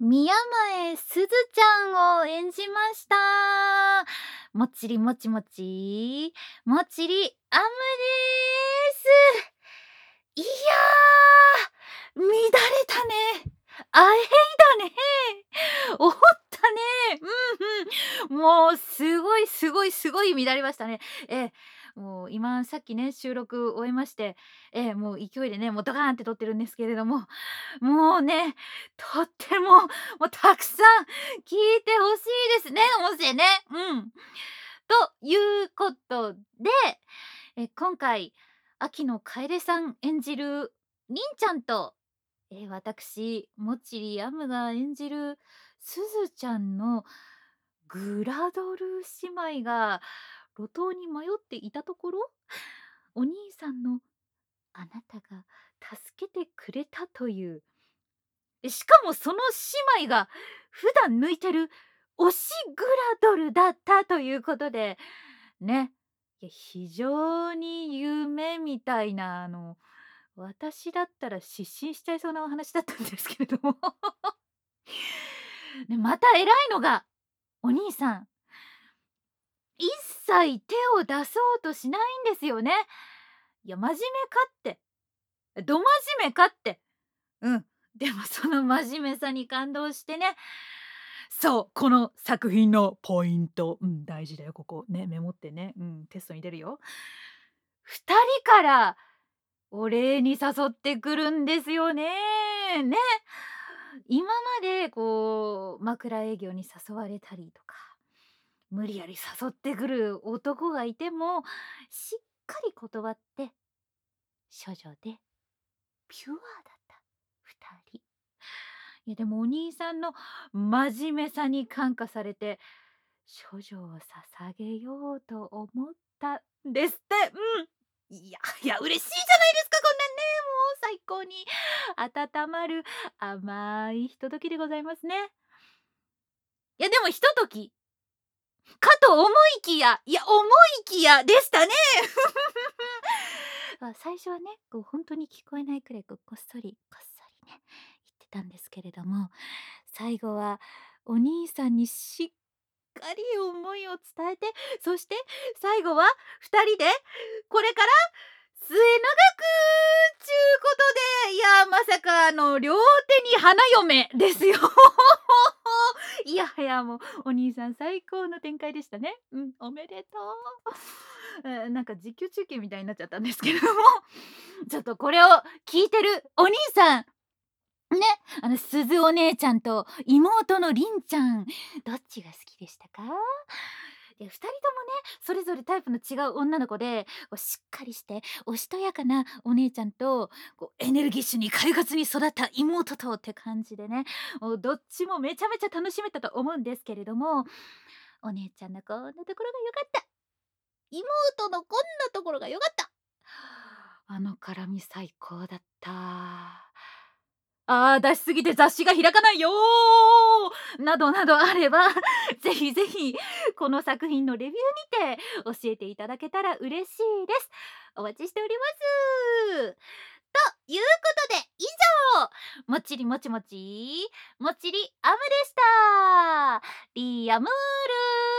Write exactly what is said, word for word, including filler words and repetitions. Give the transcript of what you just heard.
宮前すずちゃんを演じました。もっちりもちもち、もっちりあむです。いやー、乱れたね。あえいだね。おったね。うんうん。もうすごいすごいすごい乱れましたね。ええ、もう今さっきね、収録終えまして、ええ、もう勢いでね、もうドカーンって撮ってるんですけれども、もうね、とっても、もうたくさん聞いてほしいですね、音声ね。うん。ということで、え、今回、秋野楓さん演じるりんちゃんと、え、私、もっちりあむが演じるすずちゃんのグラドル姉妹が路頭に迷っていたところ、お兄さんのあなたが助けてくれたという、えしかもその姉妹が普段抜いてる推しグラドルだったということで、ね、いや非常に夢みたいな、あの、私だったら失神しちゃいそうなお話だったんですけれどもで、また偉いのが、お兄さん、一切手を出そうとしないんですよね。いや、真面目かって、ど真面目かって。うん。でもその真面目さに感動してね、そう、この作品のポイント、うん、大事だよここ、ね、メモってね、うん、テストに出るよ。ふたりからお礼に誘ってくるんですよね。ね。今までこう枕営業に誘われたりとか、無理やり誘ってくる男がいても、しっかり断って、処女でピュアだったふたり。いやでもお兄さんの真面目さに感化されて、処女を捧げようと思ったんですって。うん。いやいや、嬉しいじゃないですか、こんなんね。もう最高に温まる甘いひとときでございますね。いやでもひとときかと思いきや、いや思いきやでしたね。あ、最初はね、こうほんとに聞こえないくらいこうこっそりこっそりね、言ってたんですけれども、最後はお兄さんにしっかり思いを伝えて、そして最後はふたりでこれから末永くちゅうことで、いや、まさかあの両手に花嫁ですよ。いやはやもうお兄さん最高の展開でしたね。うん、おめでとう。え、なんか実況中継みたいになっちゃったんですけれども、ちょっとこれを聞いてるお兄さん、ね、あの鈴お姉ちゃんと妹のりんちゃん、どっちが好きでしたか？で、ふたりともね、それぞれタイプの違う女の子で、こうしっかりしておしとやかなお姉ちゃんと、こうエネルギッシュに快活に育った妹とって感じでね、もうどっちもめちゃめちゃ楽しめたと思うんですけれども、お姉ちゃんのこんなところが良かった。妹のこんなところが良かった。あの絡み最高だった。ああ、出しすぎて雑誌が開かないよなどなどあれば、ぜひぜひこの作品のレビューにて教えていただけたら嬉しいです。お待ちしております。ということで以上、もっちりもちもち、もっちりあむでした。リアムール。